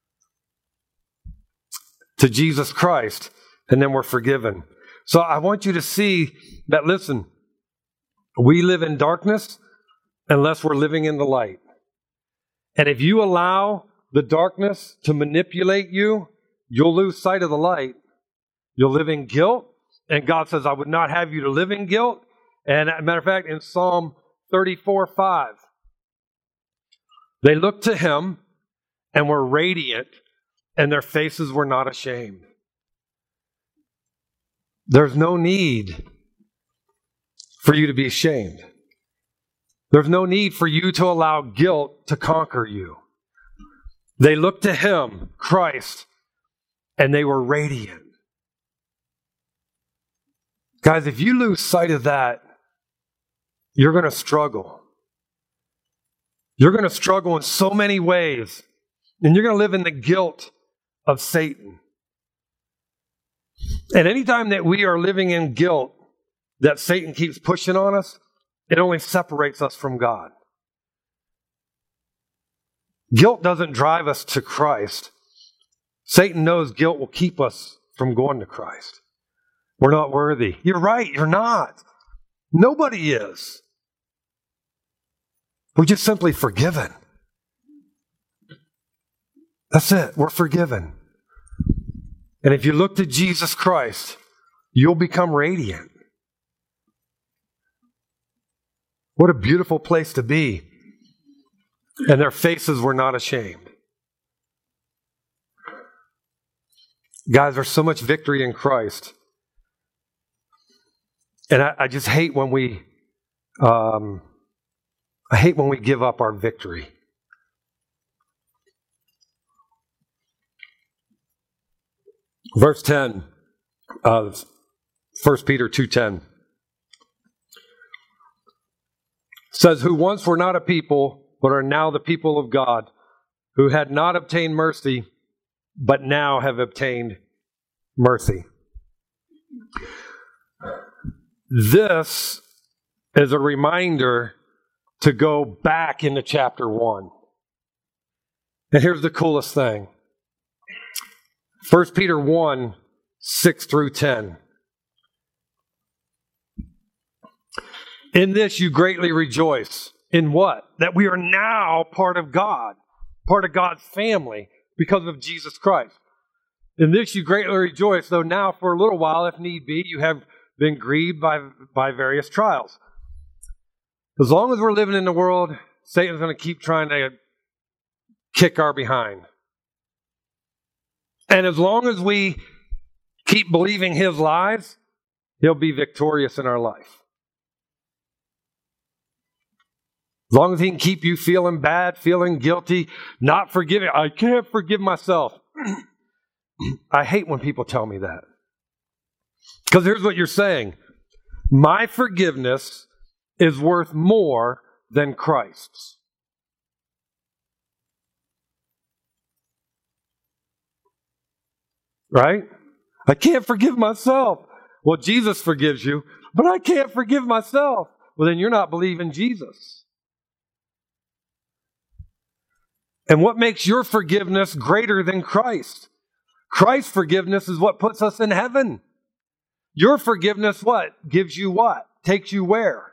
to Jesus Christ, and then we're forgiven. So I want you to see that, listen, we live in darkness unless we're living in the light. And if you allow the darkness to manipulate you, you'll lose sight of the light. You'll live in guilt. And God says, I would not have you to live in guilt. And as a matter of fact, in Psalm 34:5, they looked to him and were radiant, and their faces were not ashamed. There's no need for you to be ashamed. There's no need for you to allow guilt to conquer you. They looked to Him, Christ, and they were radiant. Guys, if you lose sight of that, you're going to struggle. You're going to struggle in so many ways, and you're going to live in the guilt of Satan. And anytime that we are living in guilt that Satan keeps pushing on us, it only separates us from God. Guilt doesn't drive us to Christ. Satan knows guilt will keep us from going to Christ. We're not worthy. You're right, you're not. Nobody is. We're just simply forgiven. That's it. We're forgiven. And if you look to Jesus Christ, you'll become radiant. What a beautiful place to be. And their faces were not ashamed. Guys, there's so much victory in Christ. And I just hate when we give up our victory. Verse 10 of 1 Peter 2:10 says, who once were not a people, but are now the people of God, who had not obtained mercy, but now have obtained mercy. This is a reminder to go back into chapter 1. And here's the coolest thing. 1 Peter 1, 6 through 10. In this you greatly rejoice. In what? That we are now part of God, part of God's family because of Jesus Christ. In this you greatly rejoice, though now for a little while, if need be, you have been grieved by various trials. As long as we're living in the world, Satan's going to keep trying to kick our behind. And as long as we keep believing his lies, he'll be victorious in our life. As long as he can keep you feeling bad, feeling guilty, not forgiving. I can't forgive myself. I hate when people tell me that. Because here's what you're saying. My forgiveness is worth more than Christ's. Right? I can't forgive myself. Well, Jesus forgives you, but I can't forgive myself. Well, then you're not believing Jesus. And what makes your forgiveness greater than Christ? Christ's forgiveness is what puts us in heaven. Your forgiveness, what? Gives you what? Takes you where?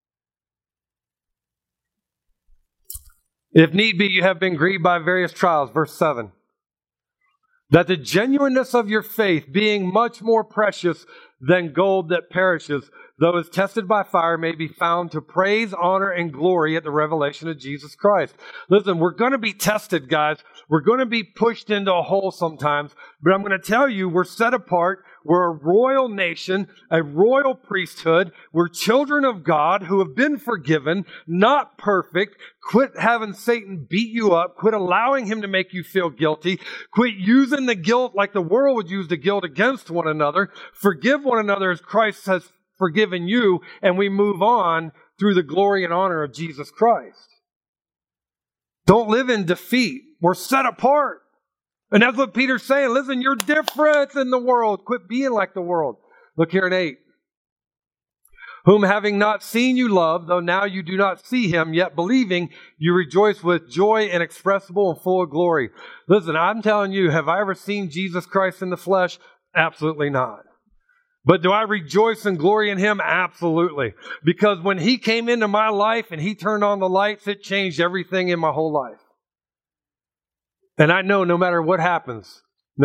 If need be, you have been grieved by various trials. Verse 7. That the genuineness of your faith, being much more precious than gold that perishes, though is tested by fire, may be found to praise, honor, and glory at the revelation of Jesus Christ. Listen, we're going to be tested, guys. We're going to be pushed into a hole sometimes. But I'm going to tell you, we're set apart. We're a royal nation, a royal priesthood. We're children of God who have been forgiven, not perfect. Quit having Satan beat you up. Quit allowing him to make you feel guilty. Quit using the guilt like the world would use the guilt against one another. Forgive one another as Christ has forgiven you, and we move on through the glory and honor of Jesus Christ. Don't live in defeat. We're set apart. And that's what Peter's saying. Listen, you're different than the world. Quit being like the world. Look here in 8. Whom having not seen you love, though now you do not see him, yet believing you rejoice with joy inexpressible and full of glory. Listen, I'm telling you, have I ever seen Jesus Christ in the flesh? Absolutely not. But do I rejoice and glory in him? Absolutely. Because when he came into my life and he turned on the lights, it changed everything in my whole life. And I know no matter what happens,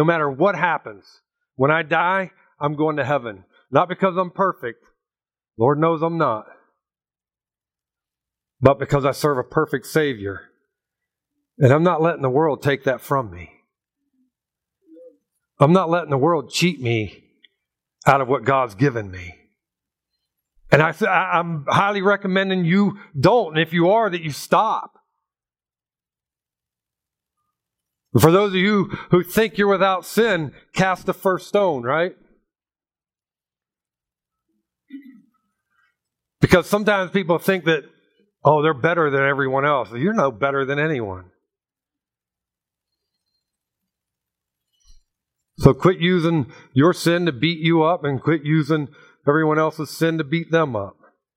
when I die, I'm going to heaven. Not because I'm perfect. Lord knows I'm not. But because I serve a perfect Savior. And I'm not letting the world take that from me. I'm not letting the world cheat me out of what God's given me. And I'm highly recommending you don't. And if you are, that you stop. For those of you who think you're without sin, cast the first stone, right? Because sometimes people think that, oh, they're better than everyone else. You're no better than anyone. So quit using your sin to beat you up and quit using everyone else's sin to beat them up.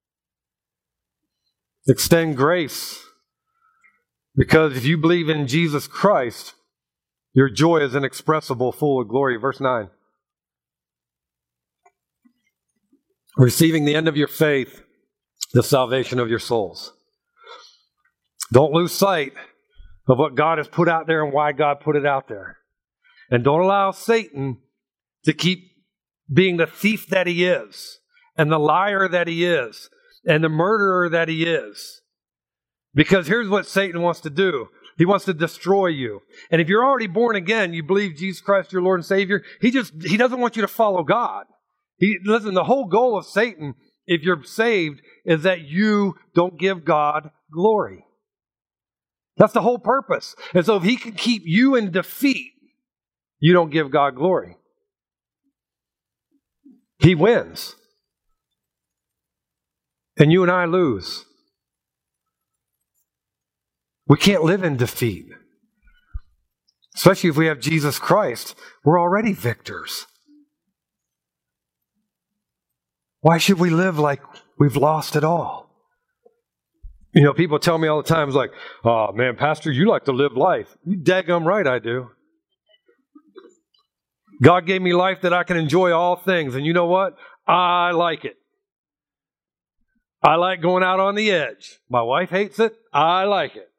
Extend grace. Because if you believe in Jesus Christ, your joy is inexpressible, full of glory. Verse 9. Receiving the end of your faith, the salvation of your souls. Don't lose sight of what God has put out there and why God put it out there. And don't allow Satan to keep being the thief that he is, and the liar that he is, and the murderer that he is. Because here's what Satan wants to do. He wants to destroy you. And if you're already born again, you believe Jesus Christ, your Lord and Savior, he doesn't want you to follow God. Listen, the whole goal of Satan, if you're saved, is that you don't give God glory. That's the whole purpose. And so if he can keep you in defeat, you don't give God glory. He wins. And you and I lose. We can't live in defeat. Especially if we have Jesus Christ. We're already victors. Why should we live like we've lost it all? You know, people tell me all the time, it's like, oh man, Pastor, you like to live life. You daggum right I do. God gave me life that I can enjoy all things. And you know what? I like it. I like going out on the edge. My wife hates it. I like it.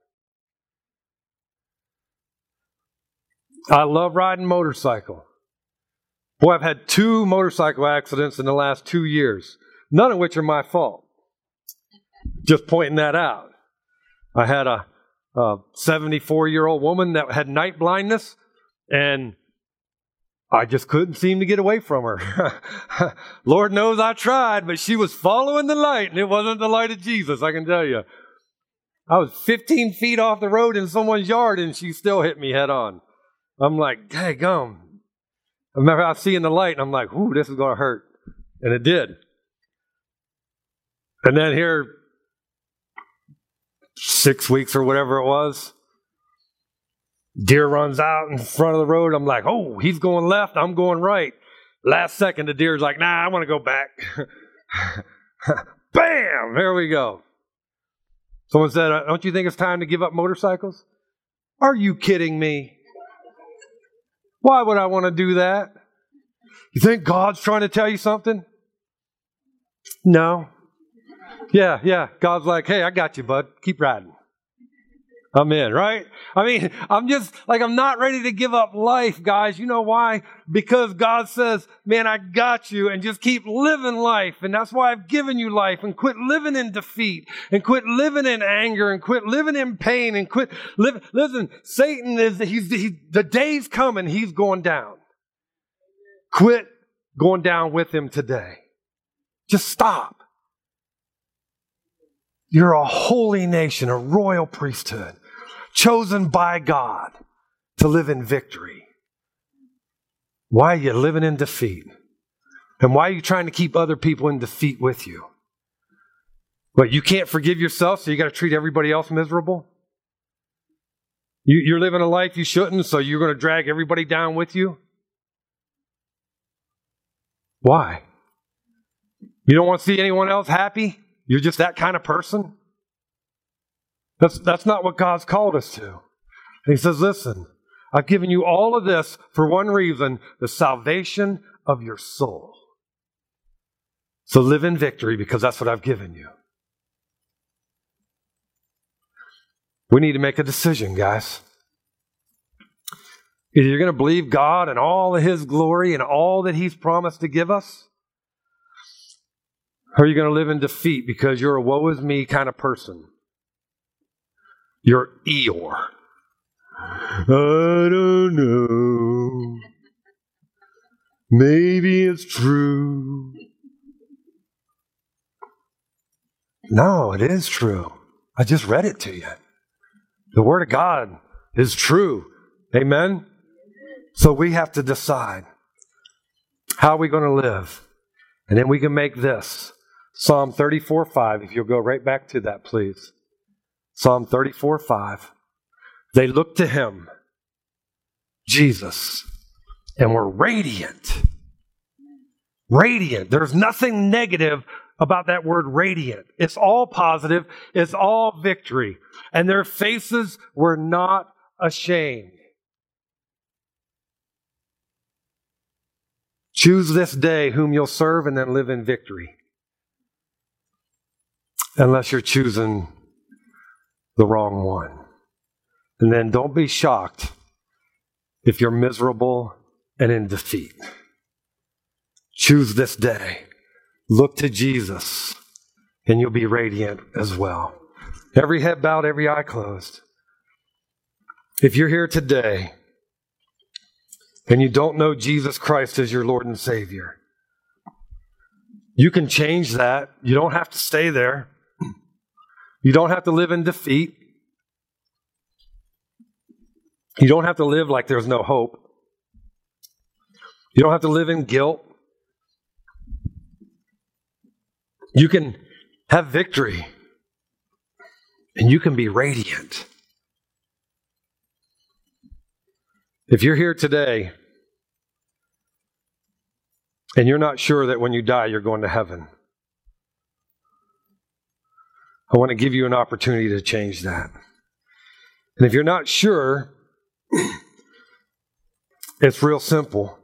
I love riding motorcycle. Boy, I've had 2 motorcycle accidents in the last 2 years, none of which are my fault. Just pointing that out. I had a 74-year-old woman that had night blindness, and I just couldn't seem to get away from her. Lord knows I tried, but she was following the light, and it wasn't the light of Jesus, I can tell you. I was 15 feet off the road in someone's yard, and she still hit me head on. I'm like, daggum. I remember I was seeing the light, and I'm like, ooh, this is going to hurt. And it did. And then here, 6 weeks or whatever it was, deer runs out in front of the road. I'm like, oh, he's going left. I'm going right. Last second, the deer's like, nah, I want to go back. Bam! There we go. Someone said, don't you think it's time to give up motorcycles? Are you kidding me? Why would I want to do that? You think God's trying to tell you something? No. Yeah. God's like, hey, I got you, bud. Keep riding. I'm in, right? I mean, I'm not ready to give up life, guys. You know why? Because God says, man, I got you, and just keep living life. And that's why I've given you life, and quit living in defeat, and quit living in anger, and quit living in pain, and quit living. Listen, Satan the day's coming, he's going down. Quit going down with him today. Just stop. You're a holy nation, a royal priesthood, chosen by God to live in victory. Why are you living in defeat? And why are you trying to keep other people in defeat with you? But you can't forgive yourself, so you got to treat everybody else miserable? You're living a life you shouldn't, so you're going to drag everybody down with you? Why? You don't want to see anyone else happy? You're just that kind of person? That's not what God's called us to. And he says, listen, I've given you all of this for one reason, the salvation of your soul. So live in victory because that's what I've given you. We need to make a decision, guys. Either you're going to believe God and all of his glory and all that he's promised to give us, or are you going to live in defeat because you're a woe is me kind of person? You're Eeyore. I don't know. Maybe it's true. No, it is true. I just read it to you. The Word of God is true. Amen? So we have to decide, how are we going to live? And then we can make this. Psalm 34:5, if you'll go right back to that, please. Psalm 34:5. They looked to him, Jesus, and were radiant. Radiant. There's nothing negative about that word radiant. It's all positive. It's all victory. And their faces were not ashamed. Choose this day whom you'll serve and then live in victory. Unless you're choosing the wrong one. And then don't be shocked if you're miserable and in defeat. Choose this day. Look to Jesus, and you'll be radiant as well. Every head bowed, every eye closed. If you're here today and you don't know Jesus Christ as your Lord and Savior, you can change that. You don't have to stay there. You don't have to live in defeat. You don't have to live like there's no hope. You don't have to live in guilt. You can have victory. And you can be radiant. If you're here today and you're not sure that when you die you're going to heaven, I want to give you an opportunity to change that. And if you're not sure, it's real simple.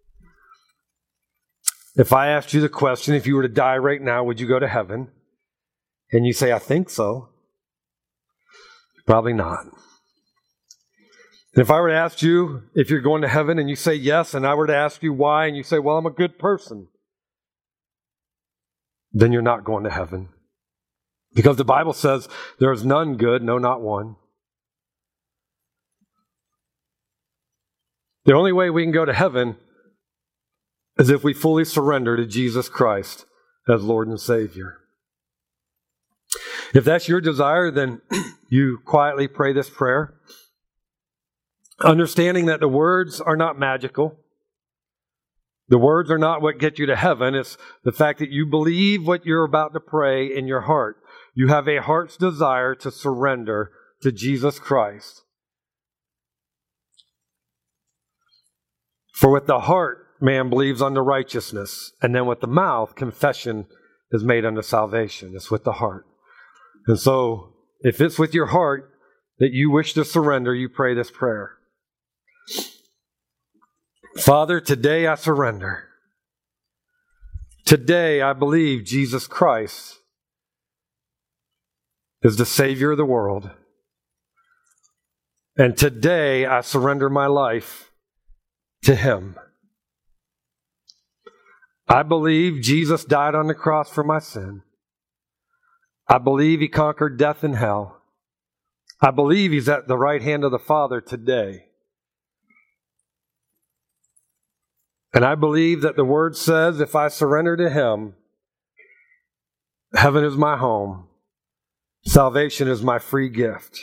If I asked you the question, if you were to die right now, would you go to heaven? And you say, I think so. Probably not. And if I were to ask you if you're going to heaven and you say yes, and I were to ask you why, and you say, well, I'm a good person, then you're not going to heaven. Because the Bible says there is none good, no, not one. The only way we can go to heaven is if we fully surrender to Jesus Christ as Lord and Savior. If that's your desire, then you quietly pray this prayer, understanding that the words are not magical. The words are not what get you to heaven. It's the fact that you believe what you're about to pray in your heart. You have a heart's desire to surrender to Jesus Christ. For with the heart, man believes unto righteousness, and then with the mouth, confession is made unto salvation. It's with the heart. And so, if it's with your heart that you wish to surrender, you pray this prayer. Father, today I surrender. Today I believe Jesus Christ is the Savior of the world. And today I surrender my life to Him. I believe Jesus died on the cross for my sin. I believe He conquered death and hell. I believe He's at the right hand of the Father today. And I believe that the Word says if I surrender to Him, heaven is my home. Salvation is my free gift.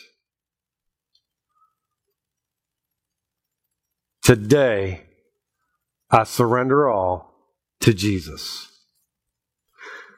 Today, I surrender all to Jesus.